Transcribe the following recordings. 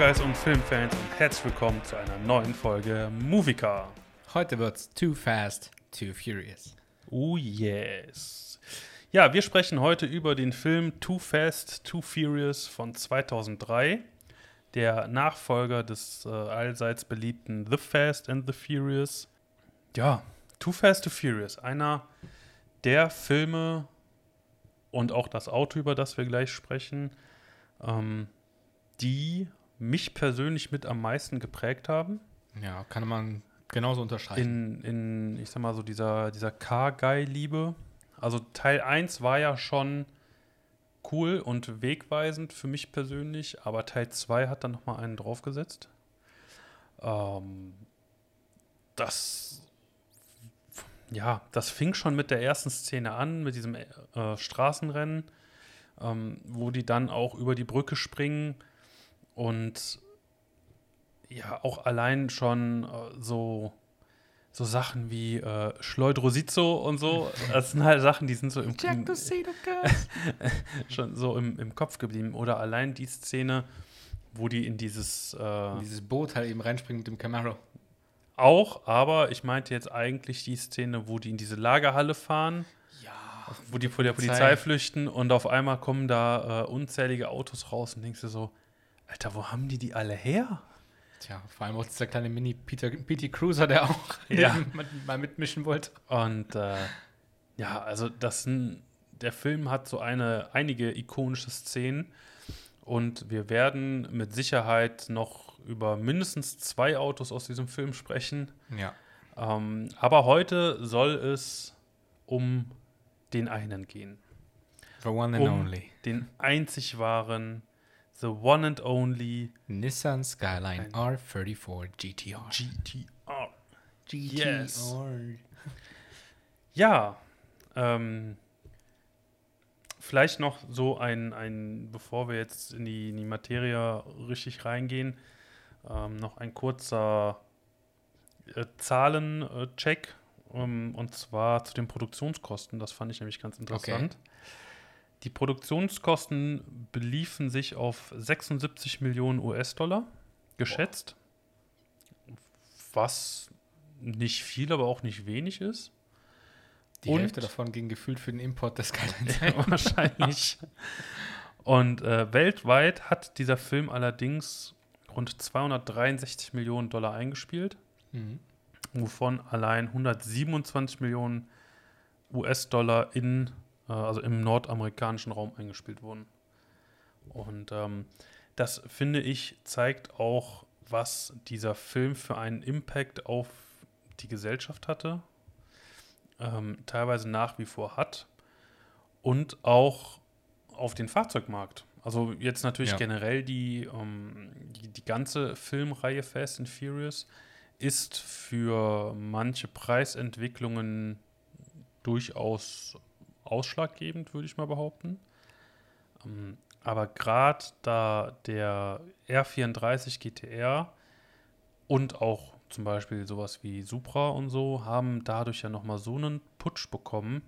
Franchise- und Filmfans und herzlich willkommen zu einer neuen Folge Moviecar. Heute wird's Too Fast, Too Furious. Oh yes. Ja, wir sprechen heute über den Film Too Fast, Too Furious von 2003. Der Nachfolger des allseits beliebten The Fast and the Furious. Ja, Too Fast, Too Furious. Einer der Filme und auch das Auto, über das wir gleich sprechen, die mich persönlich mit am meisten geprägt haben. Ja, kann man genauso unterstreichen. In ich sag mal so, dieser Car-Guy-Liebe. Also Teil 1 war ja schon cool und wegweisend für mich persönlich, aber Teil 2 hat dann nochmal einen draufgesetzt. Das fing schon mit der ersten Szene an, mit diesem Straßenrennen, wo die dann auch über die Brücke springen und ja, auch allein schon so Sachen wie Schleudrosizzo und so, das sind halt Sachen, die sind so schon so im Kopf geblieben. Oder allein die Szene, wo die in dieses Boot halt eben reinspringen mit dem Camaro. Auch, aber ich meinte jetzt eigentlich die Szene, wo die in diese Lagerhalle fahren, Ja. wo die vor der Polizei flüchten und auf einmal kommen da unzählige Autos raus und denkst du so, Alter, wo haben die alle her? Tja, vor allem auch dieser kleine Mini-PT Cruiser, der auch mal mitmischen wollte. Und also der Film hat so einige ikonische Szenen und wir werden mit Sicherheit noch über mindestens 2 Autos aus diesem Film sprechen. Ja. Aber heute soll es um den einen gehen. The one and only. Den einzig wahren, the one and only Nissan Skyline R34 GTR. GTR. GTR. Yes. Ja, vielleicht noch so bevor wir jetzt in die Materie richtig reingehen, noch ein kurzer Zahlencheck, und zwar zu den Produktionskosten. Das fand ich nämlich ganz interessant. Okay. Die Produktionskosten beliefen sich auf 76 Millionen US-Dollar, geschätzt. Boah. Was nicht viel, aber auch nicht wenig ist. Die Hälfte davon ging gefühlt für den Import des Skylines. Ja, wahrscheinlich. Und weltweit hat dieser Film allerdings rund 263 Millionen Dollar eingespielt, wovon allein 127 Millionen US-Dollar also im nordamerikanischen Raum eingespielt wurden. Und das, finde ich, zeigt auch, was dieser Film für einen Impact auf die Gesellschaft hatte, teilweise nach wie vor hat und auch auf den Fahrzeugmarkt. Also jetzt natürlich generell die ganze Filmreihe Fast and Furious ist für manche Preisentwicklungen durchaus ausschlaggebend, würde ich mal behaupten. Aber gerade da der R34 GTR und auch zum Beispiel sowas wie Supra und so haben dadurch ja nochmal so einen Putsch bekommen.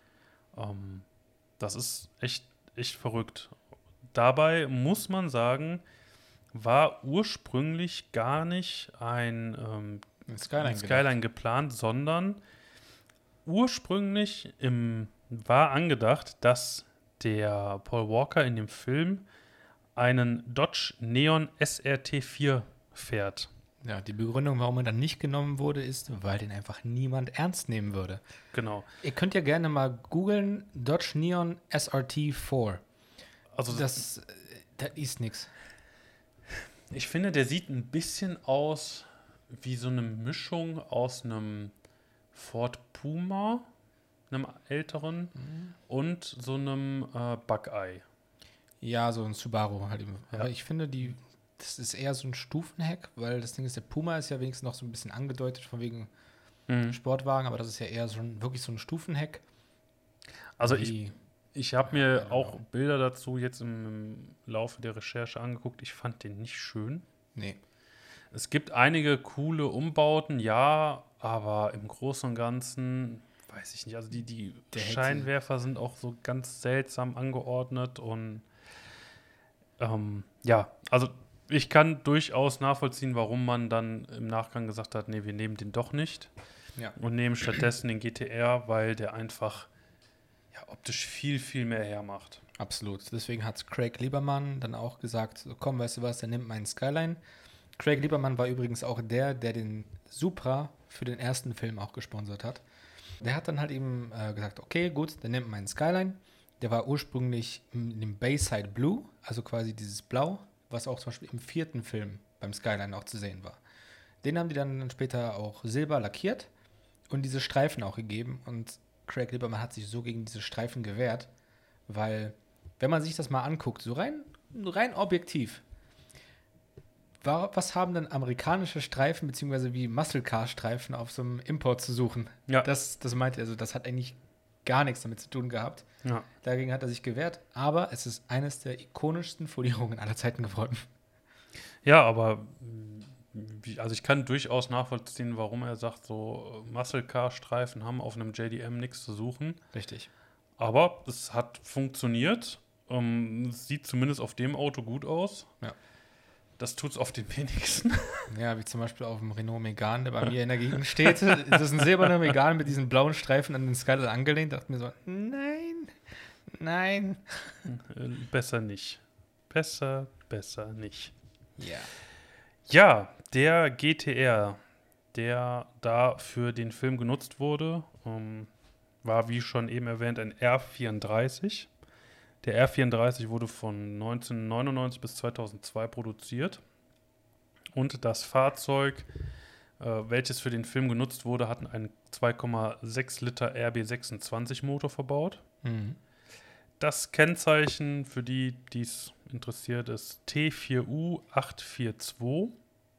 Das ist echt verrückt. Dabei muss man sagen, war ursprünglich gar nicht ein Skyline geplant, sondern ursprünglich war angedacht, dass der Paul Walker in dem Film einen Dodge Neon SRT4 fährt. Ja, die Begründung, warum er dann nicht genommen wurde, ist, weil den einfach niemand ernst nehmen würde. Genau. Ihr könnt ja gerne mal googeln, Dodge Neon SRT4. Also das ist nix. Ich finde, der sieht ein bisschen aus wie so eine Mischung aus einem Ford Puma, einem älteren, und so einem Buckeye. Ja, so ein Subaru halt. Ja. Aber ich finde, das ist eher so ein Stufenheck, weil das Ding ist, der Puma ist ja wenigstens noch so ein bisschen angedeutet von wegen Sportwagen, aber das ist ja eher wirklich so ein Stufenheck. Also ich habe mir auch Bilder dazu jetzt im Laufe der Recherche angeguckt. Ich fand den nicht schön. Nee. Es gibt einige coole Umbauten, ja, aber im Großen und Ganzen weiß ich nicht. Also die Scheinwerfer sind auch so ganz seltsam angeordnet und also Ich kann durchaus nachvollziehen, warum man dann im Nachgang gesagt hat, nee, wir nehmen den doch nicht. Ja. Und nehmen stattdessen den GTR, weil der einfach optisch viel, viel mehr hermacht. Absolut. Deswegen hat Craig Lieberman dann auch gesagt, so, komm, weißt du was, der nimmt meinen Skyline. Craig Lieberman war übrigens auch der den Supra für den ersten Film auch gesponsert hat. Der hat dann halt eben gesagt, okay, gut, der nimmt meinen Skyline. Der war ursprünglich in dem Bayside Blue, also quasi dieses Blau, was auch zum Beispiel im 4. Film beim Skyline auch zu sehen war. Den haben die dann später auch silber lackiert und diese Streifen auch gegeben. Und Craig Lieberman hat sich so gegen diese Streifen gewehrt, weil, wenn man sich das mal anguckt, so rein objektiv, was haben denn amerikanische Streifen beziehungsweise wie Muscle Car Streifen auf so einem Import zu suchen? Ja. Das meinte er, also das hat eigentlich gar nichts damit zu tun gehabt. Ja. Dagegen hat er sich gewehrt, aber es ist eines der ikonischsten Folierungen aller Zeiten geworden. Ja, aber also ich kann durchaus nachvollziehen, warum er sagt, so Muscle Car Streifen haben auf einem JDM nichts zu suchen. Richtig. Aber es hat funktioniert. Es sieht zumindest auf dem Auto gut aus. Ja. Das tut es auf den wenigsten. Ja, wie zum Beispiel auf dem Renault Megane, der bei mir in der Gegend steht. Das ist ein silberner Megane mit diesen blauen Streifen an den Skyline angelehnt. Dachte mir so, nein. Besser nicht. Besser nicht. Ja. Ja, der GTR, der da für den Film genutzt wurde, war, wie schon eben erwähnt, ein R34. Der R34 wurde von 1999 bis 2002 produziert. Und das Fahrzeug, welches für den Film genutzt wurde, hat einen 2,6 Liter RB26 Motor verbaut. Mhm. Das Kennzeichen für die es interessiert, ist T4U842.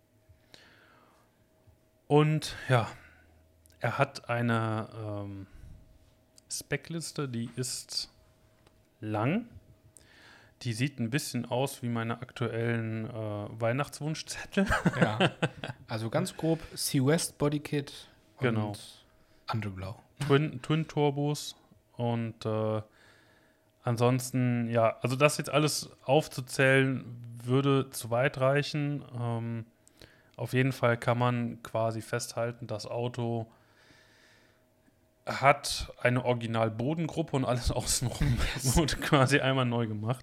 Und ja, er hat eine Speckliste, die ist lang. Die sieht ein bisschen aus wie meine aktuellen Weihnachtswunschzettel. Ja, also ganz grob C-West Bodykit und Genau. Underglow. Twin Turbos und ansonsten, ja, also das jetzt alles aufzuzählen, würde zu weit reichen. Auf jeden Fall kann man quasi festhalten, das Auto hat eine Original-Bodengruppe und alles außenrum wurde quasi einmal neu gemacht.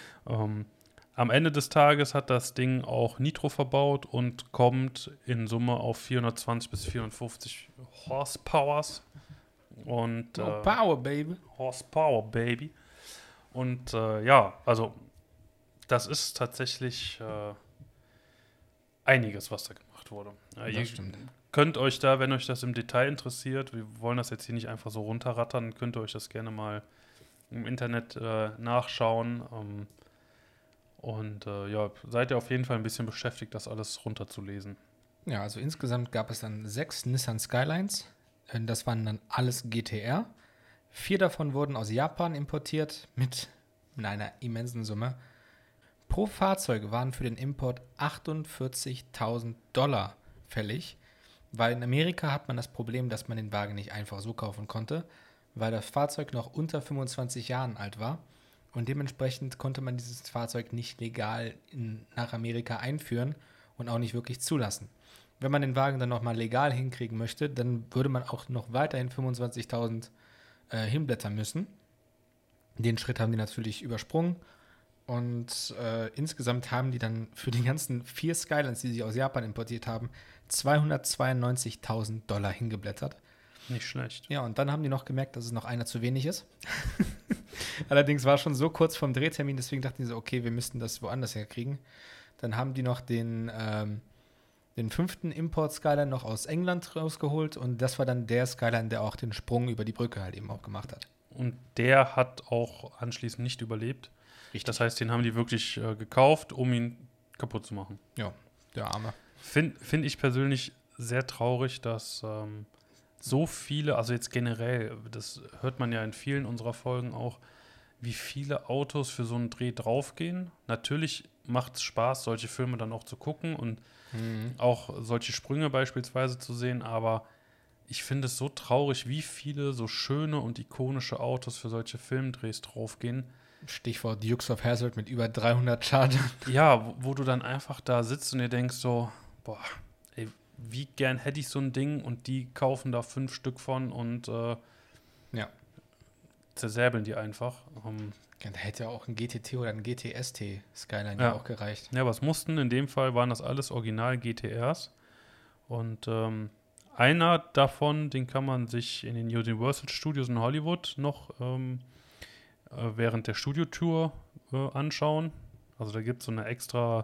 Am Ende des Tages hat das Ding auch Nitro verbaut und kommt in Summe auf 420 bis 450 Horsepowers. Und, Power, baby. Horsepower, baby. Und ja, also das ist tatsächlich einiges, was da gemacht wurde. Ihr stimmt. könnt euch da, wenn euch das im Detail interessiert, wir wollen das jetzt hier nicht einfach so runterrattern, könnt ihr euch das gerne mal im Internet nachschauen. Und ja, seid ihr auf jeden Fall ein bisschen beschäftigt, das alles runterzulesen. Ja, also insgesamt gab es dann 6 Nissan Skylines. Das waren dann alles GTR. 4 davon wurden aus Japan importiert mit einer immensen Summe. Pro Fahrzeug waren für den Import $48.000 fällig, weil in Amerika hat man das Problem, dass man den Wagen nicht einfach so kaufen konnte, weil das Fahrzeug noch unter 25 Jahren alt war und dementsprechend konnte man dieses Fahrzeug nicht legal nach Amerika einführen und auch nicht wirklich zulassen. Wenn man den Wagen dann nochmal legal hinkriegen möchte, dann würde man auch noch weiterhin 25.000 hinblättern müssen. Den Schritt haben die natürlich übersprungen. Und insgesamt haben die dann für die ganzen 4 Skylines, die sie aus Japan importiert haben, $292.000 hingeblättert. Nicht schlecht. Ja, und dann haben die noch gemerkt, dass es noch einer zu wenig ist. Allerdings war schon so kurz vorm Drehtermin, deswegen dachten die so, okay, wir müssten das woanders herkriegen. Dann haben die noch den 5. Import-Skyline noch aus England rausgeholt und das war dann der Skyline, der auch den Sprung über die Brücke halt eben auch gemacht hat. Und der hat auch anschließend nicht überlebt. Richtig. Das heißt, den haben die wirklich gekauft, um ihn kaputt zu machen. Ja, der Arme. Find ich persönlich sehr traurig, dass so viele, also jetzt generell, das hört man ja in vielen unserer Folgen auch, wie viele Autos für so einen Dreh draufgehen. Natürlich macht es Spaß, solche Filme dann auch zu gucken und auch solche Sprünge beispielsweise zu sehen, aber ich finde es so traurig, wie viele so schöne und ikonische Autos für solche Filmdrehs draufgehen. Stichwort Dukes of Hazzard mit über 300 Chargern. Ja, wo du dann einfach da sitzt und dir denkst so, boah, ey, wie gern hätte ich so ein Ding und die kaufen da 5 Stück von und zersäbeln die einfach. Da hätte ja auch ein GTT oder ein GTST Skyline ja auch gereicht. Ja, was mussten? In dem Fall waren das alles Original GTRs. Und einer davon, den kann man sich in den Universal Studios in Hollywood noch während der Studiotour anschauen. Also da gibt es so eine extra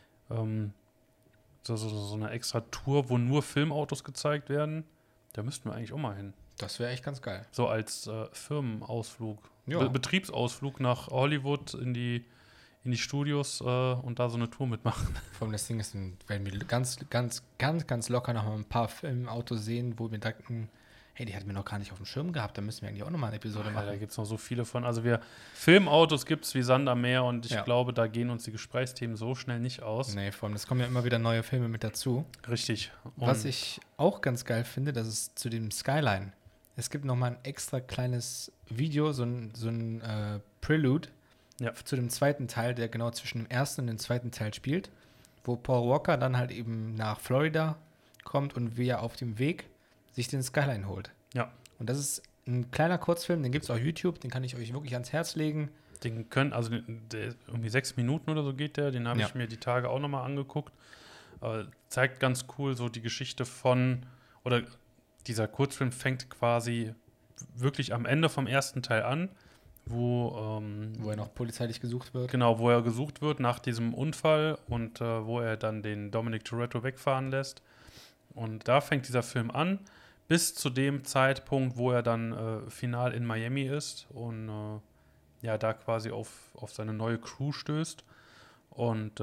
so eine extra Tour, wo nur Filmautos gezeigt werden. Da müssten wir eigentlich auch mal hin. Das wäre echt ganz geil. So als Firmenausflug. Ja. Betriebsausflug nach Hollywood in die Studios und da so eine Tour mitmachen. Vor allem das Ding ist, dann werden wir ganz locker noch mal ein paar Filmautos sehen, wo wir dachten, hey, die hatten wir noch gar nicht auf dem Schirm gehabt, da müssen wir eigentlich auch nochmal eine Episode machen. Da gibt es noch so viele von. Also Filmautos gibt es wie Sand am Meer und ich glaube, da gehen uns die Gesprächsthemen so schnell nicht aus. Nee, vor allem, es kommen ja immer wieder neue Filme mit dazu. Richtig. Und was ich auch ganz geil finde, das ist zu dem Skyline. Es gibt nochmal ein extra kleines Video, so ein Prelude zu dem zweiten Teil, der genau zwischen dem ersten und dem zweiten Teil spielt, wo Paul Walker dann halt eben nach Florida kommt und wie er auf dem Weg sich den Skyline holt. Ja. Und das ist ein kleiner Kurzfilm, den gibt es auf YouTube, den kann ich euch wirklich ans Herz legen. Den können, also der irgendwie 6 Minuten oder so geht der, den habe ich mir die Tage auch nochmal angeguckt. Zeigt ganz cool so die Geschichte oder dieser Kurzfilm fängt quasi wirklich am Ende vom ersten Teil an, wo er noch polizeilich gesucht wird. Genau, wo er gesucht wird nach diesem Unfall und wo er dann den Dominic Toretto wegfahren lässt. Und da fängt dieser Film an, bis zu dem Zeitpunkt, wo er dann final in Miami ist und da quasi auf seine neue Crew stößt. Und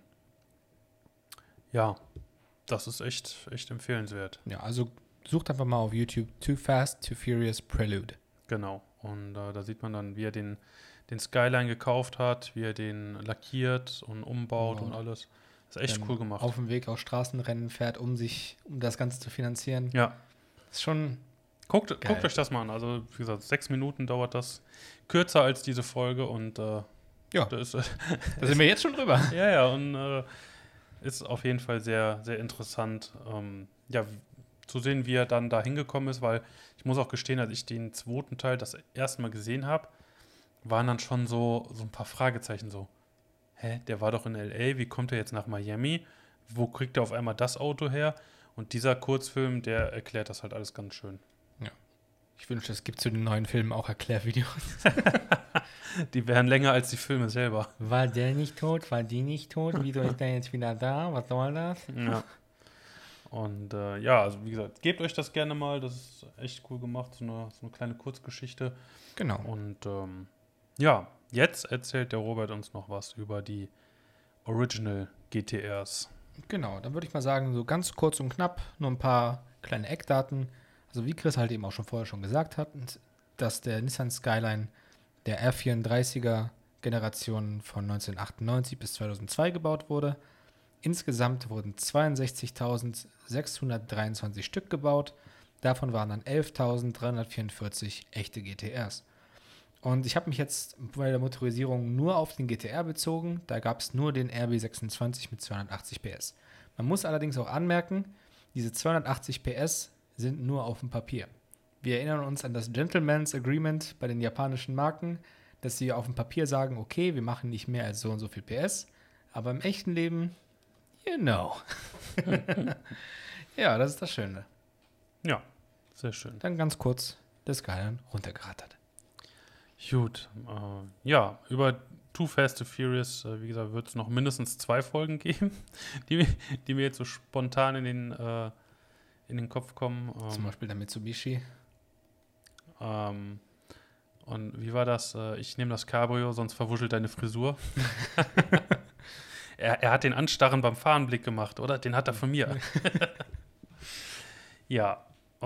das ist echt empfehlenswert. Ja, also sucht einfach mal auf YouTube Too Fast, Too Furious Prelude. Genau. Und da sieht man dann, wie er den Skyline gekauft hat, wie er den lackiert und umbaut und alles. Das ist echt cool gemacht. Auf dem Weg aus Straßenrennen fährt, um das Ganze zu finanzieren. Ja. Ist schon Guckt euch das mal an. Also, wie gesagt, 6 Minuten dauert das. Kürzer als diese Folge und da sind wir jetzt schon drüber. Ja, und ist auf jeden Fall sehr, sehr interessant, zu sehen, wie er dann da hingekommen ist, weil ich muss auch gestehen, als ich den zweiten Teil das erste Mal gesehen habe, waren dann schon so ein paar Fragezeichen so. Hä, der war doch in L.A., wie kommt er jetzt nach Miami? Wo kriegt er auf einmal das Auto her? Und dieser Kurzfilm, der erklärt das halt alles ganz schön. Ja. Ich wünschte, es gibt zu den neuen Filmen auch Erklärvideos. Die wären länger als die Filme selber. War der nicht tot? War die nicht tot? Wieso ist der jetzt wieder da? Was soll das? Ja. Und also wie gesagt, gebt euch das gerne mal. Das ist echt cool gemacht, so eine kleine Kurzgeschichte. Genau. Und jetzt erzählt der Robert uns noch was über die Original GTRs. Genau, dann würde ich mal sagen, so ganz kurz und knapp, nur ein paar kleine Eckdaten. Also wie Chris halt eben auch vorher schon gesagt hat, dass der Nissan Skyline der R34er Generation von 1998 bis 2002 gebaut wurde. Insgesamt wurden 62.623 Stück gebaut. Davon waren dann 11.344 echte GTRs. Und ich habe mich jetzt bei der Motorisierung nur auf den GTR bezogen. Da gab es nur den RB26 mit 280 PS. Man muss allerdings auch anmerken, diese 280 PS sind nur auf dem Papier. Wir erinnern uns an das Gentleman's Agreement bei den japanischen Marken, dass sie auf dem Papier sagen, okay, wir machen nicht mehr als so und so viel PS, aber im echten Leben, you know. Ja, das ist das Schöne. Ja, sehr schön. Dann ganz kurz das Skyline runtergerattert. Gut, über Too Fast, Too Furious, wie gesagt, wird es noch mindestens 2 Folgen geben, die mir jetzt so spontan in den Kopf kommen. Zum Beispiel der Mitsubishi. Und wie war das? Ich nehme das Cabrio, sonst verwuschelt deine Frisur. Er hat den Anstarren beim Fahrenblick gemacht, oder? Den hat er von mir. Ja.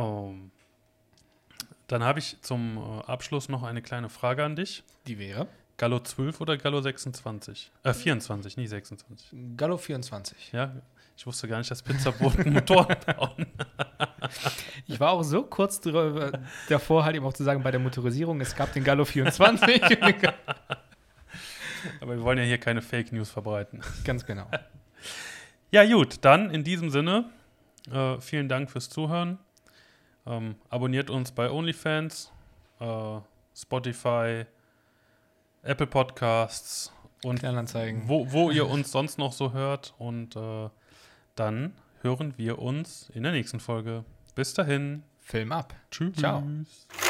Dann habe ich zum Abschluss noch eine kleine Frage an dich. Die wäre? Gallo 12 oder Gallo 26? 24, nicht 26. Gallo 24. Ja, ich wusste gar nicht, dass Pizzaboten Motoren bauen. Ich war auch so kurz davor, halt eben auch zu sagen, bei der Motorisierung, es gab den Gallo 24. Aber wir wollen ja hier keine Fake News verbreiten. Ganz genau. Ja, gut, dann in diesem Sinne, vielen Dank fürs Zuhören. Abonniert uns bei OnlyFans, Spotify, Apple Podcasts und wo ihr uns sonst noch so hört. Und dann hören wir uns in der nächsten Folge. Bis dahin. Film ab. Tschüss. Ciao.